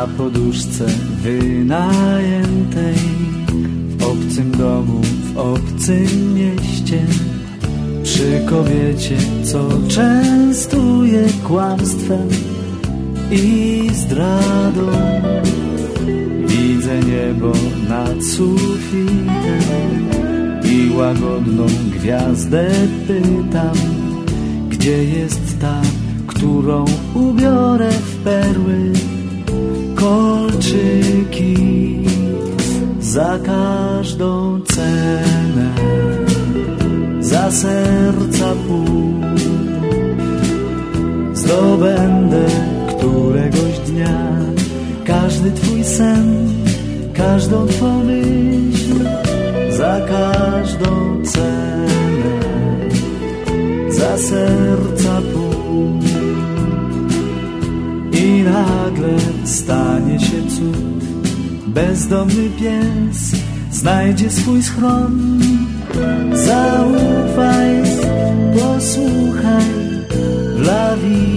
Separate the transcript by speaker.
Speaker 1: na poduszce wynajętej, w obcym domu, w obcym mieście, przy kobiecie, co częstuje kłamstwem i zdradą. Widzę niebo nad sufitem i łagodną gwiazdę pytam, gdzie jest ta, którą ubiorę w perły kolczyki za każdą cenę, za serca pół. Zdobędę któregoś dnia każdy twój sen, każdą twą myśl, za każdą cenę, za serca pół. I nagle stanie się cud, bezdomny pies znajdzie swój schron. Zaufaj, posłuchaj, w la vie